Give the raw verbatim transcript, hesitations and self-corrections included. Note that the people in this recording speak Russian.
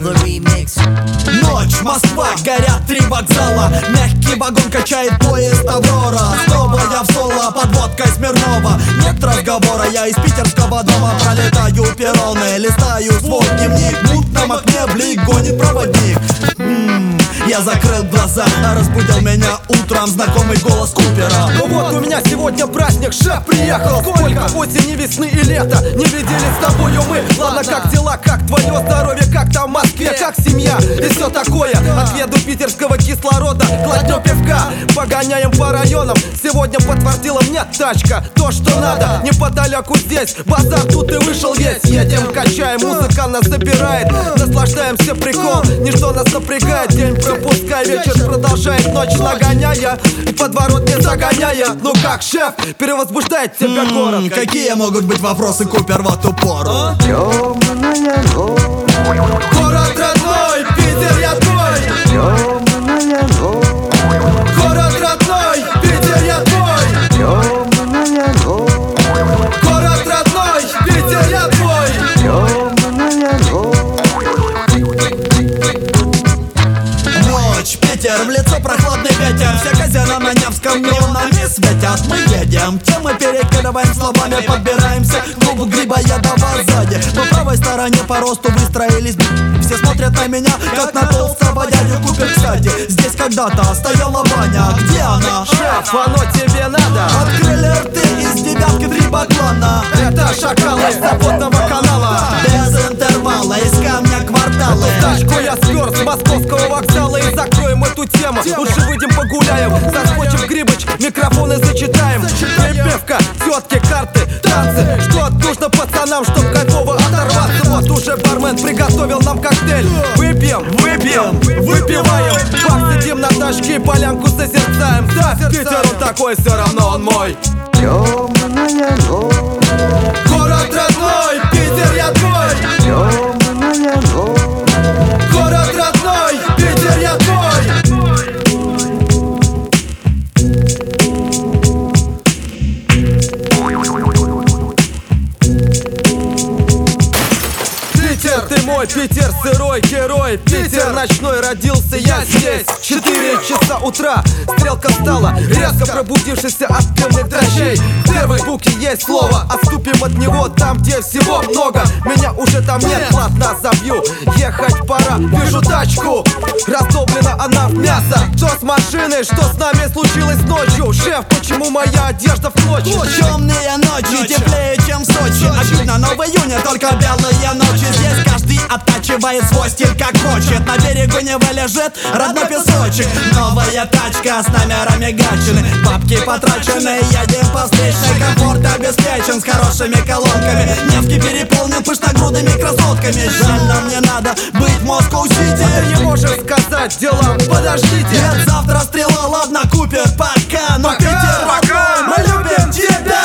Ночь, Москва, горят три вокзала. Мягкий вагон качает поезд Аврора. Снова я в соло под водкой Смирнова. Нет разговора, я из питерского дома пролетаю перроны, листаю свой дневник. В мутном окне блик гонит проводник. М-м, я закрыл глаза, а разбудил меня утром знакомый голос Купера. Ну вот у меня сегодня праздник, шеф приехал. Сколько осени, весны и лета не виделись с тобою мы. Ладно, как дела, как твое здоровье, как там в Москве, как семья и все такое. Отведу питерского кислорода, глотню пивка, погоняем по районам. Сегодня подтвердила мне тачка то, что надо. Неподалеку здесь базар, тут и вышел весь. Едем, качаем, музыка нас забирает. Наслаждаемся, прикол, ничто нас напрягает. День пропускай, вечер продолжает, ночь нагоняя, подворот не загоняя. Ну как, шеф, перевозбуждает тебя М-м, город? Какие могут быть вопросы, Купер, в эту пору? А? Город родной, Питер, я твой. Город родной, Питер, я твой. Город родной, Питер, я твой. Ночь, Питер, в лицо прохладный ветер. Все казино на Невском неонами светят. Мы едем, темы перекидываем словами, подбираемся к клубу гриба ядова сзади. По правой стороне по росту выстроились. Все смотрят на меня, как на толстого дядю Купер. Кстати, здесь когда-то стояла баня. Где она? Шеф, оно тебе надо. Открыли рты из девятки три баклана. Это шакалы с западного канала. Без интервала, из камня квартала. Тачку я спер с московского вокзала. И закроем эту тему, лучше выйдем погуляем. Заскочим грибыч, микрофоны зачитаем. Припевка, тетки, карты, танцы. Что нужно пацанам, чтоб кайфово оторваться? Вот уже бармен приготовил нам коктейль. Выпьем, выпьем, выпиваем. Бак, сидим на тачке, полянку созерцаем. Да, Питер, он такой, все равно он мой. Город родной, Питер, я твой. Город родной, Питер, я твой. Питер, ты мой, Питер, сырой герой. Питер ночной, родился я здесь. Четыре часа утра, стрелка стала, резко пробудившийся от пивных дрожжей. В первой букве есть слово, отступим от него там, где всего много. Меня уже там нет, ладно, забью, ехать пора. Вижу тачку, раздоблена она в мясо. Что с машиной, что с нами случилось ночью? Шеф, почему моя одежда в клочья? Темные ночи, теплее, чем в Сочи. Обидно, но в июне только белые ночи. Здесь каждый оттачивает свой стиль как хочет. На берегу Невы лежит родной песочек. Новая тачка с номерами гачены. Бабки потрачены, едем по встречной. Комфорт обеспечен с хорошими колонками. Невки переполнен пышногрудыми красотками. Жаль, нам не надо быть в Москоу-Сити. Ты не можешь сказать делам, подождите. Нет, завтра стрела, ладно, Купер, пока. Но Пока, Питер, пока. мы любим тебя.